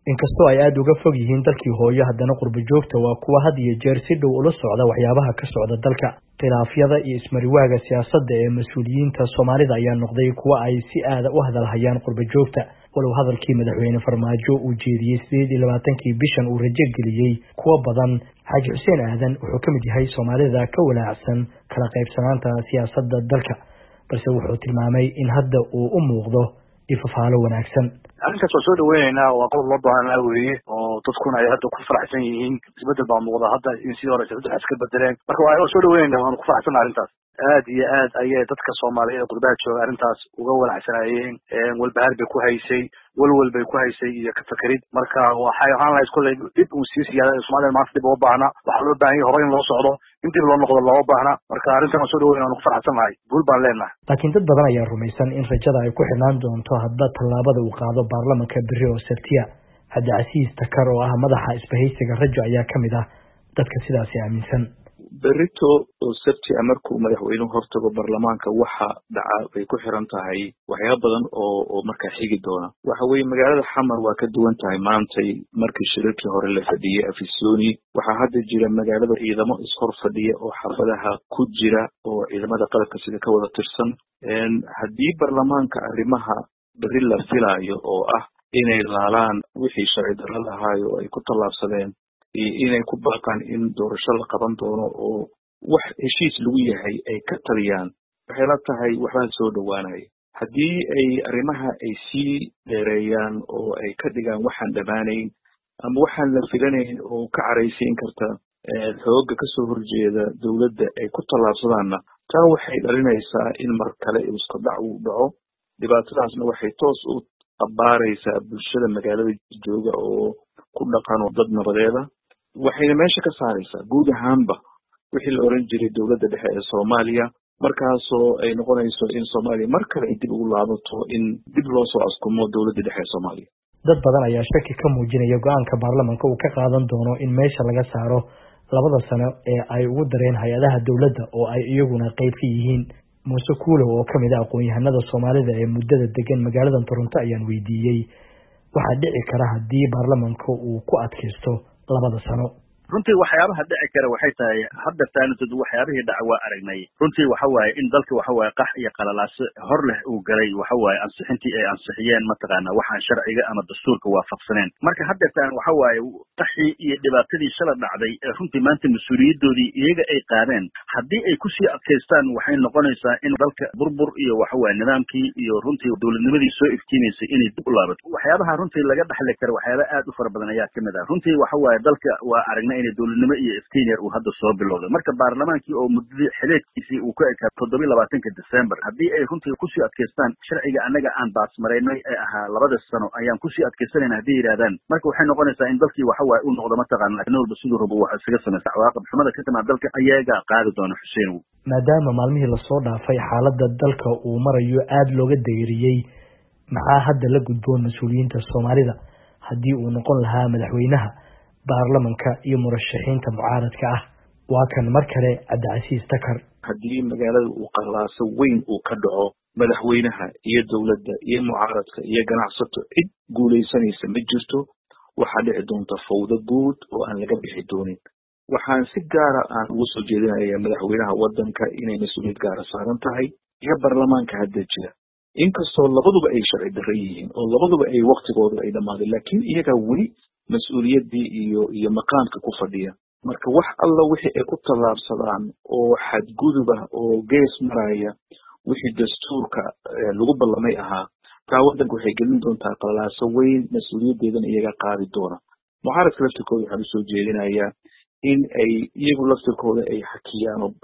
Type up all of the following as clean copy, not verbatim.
inkastoo ay aad uga fog yihiin dalkii hooyo haddana qurbo joogta waa kuwa had iyo jeer si dhow ula socda waxyaabaha ka socda dalka. khilaafyada iyo ismariwaaga siyaasadda ee mas-uuliyiinta Soomaalida ayaa noqday kuwa ay si aad u hadalhayaan qurbo joogta. walow hadalkii madaxweyne Farmaajo uu jeediyay 28kii bishan uu rajo geliyay kuwa badan, Xaaji Xuseen Aadan wuxuu ka mid yahay Soomaalida ka walaacsan kala qaybsanaanta siyaasadda dalka, balse wuxuu tilmaamay in hadda uu u muuqdo ifafaalo wanaagsan. arrinkaas waa soo dhaweynaynaa, waa qodob loo baahnaa weeye oo dadkuna ay hadda ku faraxsan yihiin. isbedel baa muuqda hadda in sidii hore saddex iska bedeleen, marka waa soo dhaweynaynaa, waanu ku faraxsannahay arrintaas. aad iyo aad ayay dadka Soomaaliyeed ee qurbaha jooga arrintaas uga walaacsanayeen. walbahaar bay ku haysay, walwal bay ku haysay iyo ka fakerid. marka waxay ahaan lahayd kolley dib uu sii siyaada Soomaalida maanta dib uga baahna, waxaa loo baahan yahay hore in loo socdo, in dib loo noqdo loo baahna. marka arrintan waa soo dhaweynaa, waanu ku faraxsannahay, guul baan leenahay. laakiin dad badan ayaa rumaysan in rajada ay ku xirnaan doonto hadba tallaabada uu qaado baarlamaanka berri oo Sabtiya. Cabdicasiis Takar oo ah madaxa isbahaysiga Rajo ayaa ka mid ah dadka sidaas aaminsan. berrito oo Sabti markuu madaxweynuhu hortago baarlamaanka waxa dhaca bay ku xiran tahay waxyaabo badan oo markaa xigi doona. waxa weeye magaalada Xamar waa ka duwan tahay maantay markii shirarkii hore la fadhiyay Afisoni. waxaa hadda jira magaalada ciidamo ishor fadhiya oo xafadaha ku jira oo ciidamada qalabka sida ka wada tirsan. haddii baarlamaanka arrimaha berri la filayo oo ah inay laalaan wixii sharci darro lahaayo oo ay ku tallaabsadeen inay ku baaqaan in doorasho la qaban doono oo wax heshiis lagu yahay ay ka taliyaan, waxay la tahay waxbaa soo dhowaanaya. haddii ay arrimaha ay sii dheereeyaan oo ay ka dhigaan waxaan dhammaanayn ama waxaan la filanayn oo ka caraysiin karta xoogga kasoo horjeeda dowladda ay ku tallaabsadaanna, taa waxay dhalinaysaa in mar kale iskudhac uu dhaco. dhibaatadaasna waxay toos u abaaraysaa bulshada magaalada jooga oo ku dhaqan oo dad nabadeeda, waxayna meesha ka saaraysaa guud ahaanba wixii la oran jiray dowladda dhexe ee Soomaaliya, markaasoo ay noqonayso in Soomaaliya mar kale ay dib ugu laabato in dib loo soo askumo dowladda dhexe ee Soomaaliya. dad badan ayaa shaki ka muujinaya go'aanka baarlamaanka uu ka qaadan doono in meesha laga saaro 2 sano ee ay ugu dareen hay'adaha dowladda oo ay iyaguna qayb ka yihiin. Muuse Kuulow oo kamid ah aqoon-yahanada Soomaalida ee muddada degan magaalada Toronto ayaan weydiiyay waxa dhici kara haddii baarlamaanka uu ku adkaysto 2 sano. runtii waxyaabaha dhici kara waxay tahay hadda taanadu waxyaabihii dhaca waa aragnay. runtii waxa waaye in dalka waxa waaye qax iyo qalalaas hor leh uu galay, waxa waaye ansixintii ay ansixiyeen mataqaana waxaan sharciga ama dastuurka waafaqsaneen. marka hadda taan waxa waaye qaxii iyo dhibaatadii shala dhacday ee runtii maanta mas'uuliyadoodii iyaga ay qaadeen, haddii ay ku sii adkaystaan waxay noqonaysaa in dalka burbur iyo waxa waaye nidaamkii iyo runtii dowladnimadii soo iftiimaysay inay dib u laabato. waxyaabaha runtii laga dhaxli karo waxyaaba aad u fara badan ayaa kamid ah. runtii waxa waaye dalka waa aragnay inay dowladnimo iyo iftiinyar uu hadda soo bilowday. marka baarlamaankii oo muddadii xileedkiisii uu ku ekaa 27 December, haddii ay runtii kusii adkaystaan sharciga annaga aan baasmaraynay ee ahaa 2 sano ayaan kusii adkaysanayna haddii yidhahdaan, marka waxay noqonaysaa in dalkii waxa waaye uu noqdo mataqaana nin walba siduu rabo wax isaga samaysa. cawaaqib xumada ka timaada dalka ayaga qaadi doona Xuseen. maadaama maalmihii lasoo dhaafay xaaladda dalka uu marayo aad looga deyriyay, maxaa hadda la gudboon mas'uuliyiinta Soomaalida haddii uu noqon lahaa madaxweynaha, baarlamaanka iyo murashaxiinta mucaaradka ah? waa kan mar kale Cabdicasiis Takar. haddii magaalada uu qalaaso weyn uu ka dhaco, madaxweynaha iyo dowladda iyo mucaaradka iyo ganacsato cid guulaysanaysa ma jirto. waxaa dhici doonta fawdo guud oo aan laga bixi doonin. waxaan si gaara aan ugu soo jeedinayaa madaxweynaha waddanka inay mas-uuliyad gaara saaran tahay iyo baarlamaanka hadda jira, inkastoo labaduba ay sharci darro yihiin oo labaduba ay waqtigooda ay dhammaadeen, laakiin iyagaa weli mas-uuliyaddii iyo maqaamka ku fadhiya. marka wax alla wixii ay ku tallaabsadaan oo xadgudub ah oo gees maraya wixii dastuurka lagu ballamay ahaa, taa waddanka waxay gelin doontaa qalaaso weyn, mas-uuliyaddeedana iyaga qaadi doona. mucaaradka laftirkooda waxaan usoo jeedinayaa in ay iyagu laftirkooda ay xakiyaan oo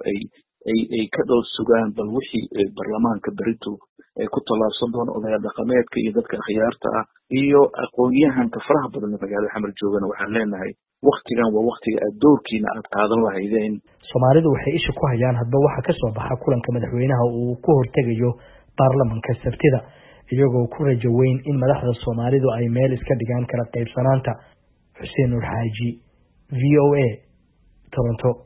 ay ka dhow sugaan bal wixii baarlamaanka berito ay ku tallaabsan doona odayaal dhaqameedka iyo dadka akhyaarta ah iyo aqoon-yahanka faraha badan ee magaalada Xamar joogana. waxaan leenahay waqtigan waa waqtiga aad doorkiina aad qaadan lahaydeen. Soomaalidu waxay isha ku hayaan hadba waxa ka soo baxa kulanka madaxweynaha uu ku hortegayo baarlamaanka Sabtida, iyagoo ku rajo weyn in madaxda Soomaalidu ay meel iska dhigaan kala qaybsanaanta. Xuseen Nuur Xaaji, VOA, Toronto.